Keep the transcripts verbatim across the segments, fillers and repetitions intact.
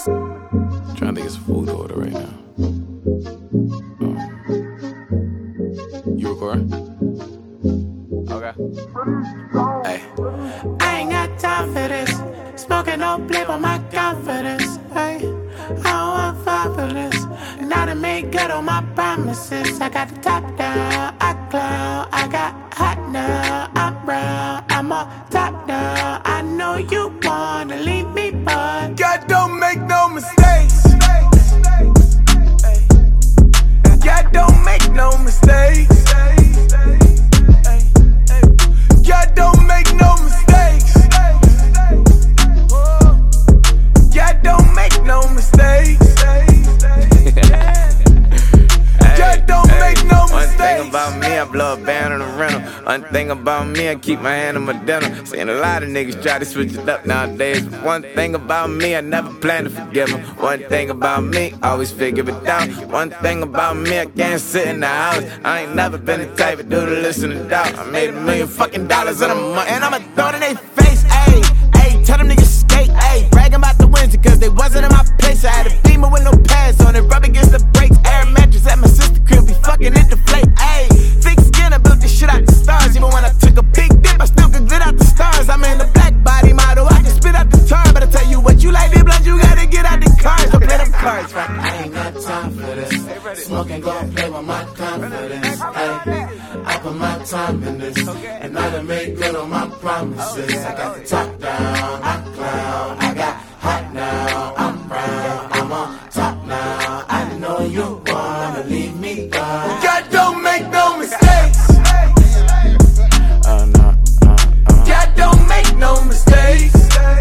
I'm trying to think of some food order right now. Um, you recording? Okay. Hey. I ain't got time for this. Smoking no blip on my confidence. Hey, I don't want fight for this. And I done made good on my promises. I got the top down, I clown. I got hot now, I'm brown. I'm on top now. I know you wanna leave me, but God don't make no mistakes. God don't make no mistakes. God don't make no mistakes. God don't make no mistakes. God don't make no mistakes. One thing about me, I blow a band on the rental. One thing about me, I keep my hand on my dinner. Seeing a lot of niggas try to switch it up nowadays. But one thing about me, I never plan to forgive them. One thing about me, always figure it out. One thing about me, I can't sit in the house. I ain't never been the type of dude to listen to doubt. I made a million fucking dollars in a month, and I'ma throw it in their face, ayy. Ayy, tell them niggas skate, ayy. Bragging about the wins because they wasn't in my place. I had a Beamer with no pads on it, rub against the brakes. Air mattress at my sister crib, be fucking it deflate, ayy. Thick skin, I built this shit out the stars. Even when I took a big dip, I still could glit out the stars. I'm in the black body model, I can spit out the tar. But I tell you what, you like the blood, you gotta get out the cars. Don't play them cards, right? I ain't got time for this. Smoking gon' play with my confidence. Ay, I put my time in this, and I done made good on my promises. I got the top down, I clown. I got hot now, I'm brown. I'm on top now. I know you wanna leave me down. God don't make no mistakes. Uh, no, uh, uh. God don't make no mistakes.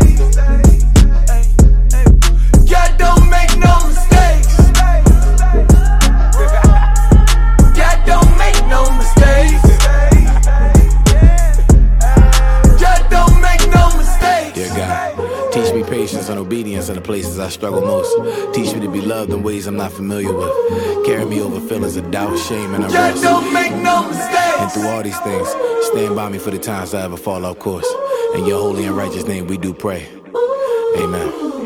God don't make no mistakes. God don't make no mistakes. God don't make no mistakes. Dear God, teach me patience and obedience in the places I struggle most. Teach me to be loved in ways I'm not familiar with. Carry me over feelings of doubt, shame, and God unrest. don't make no And mistakes. through all these things, stand by me for the times I ever fall off course. In your holy and righteous name we do pray. Amen.